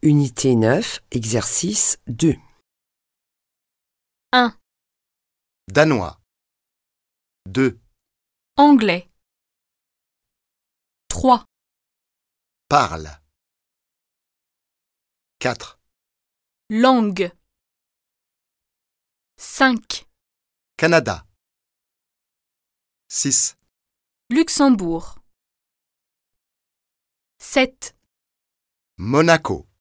Unité 9, exercice 2. 1. Danois. 2. Anglais. 3. Parle. 4. Langue. 5. Canada. 6. Luxembourg. 7. Monaco.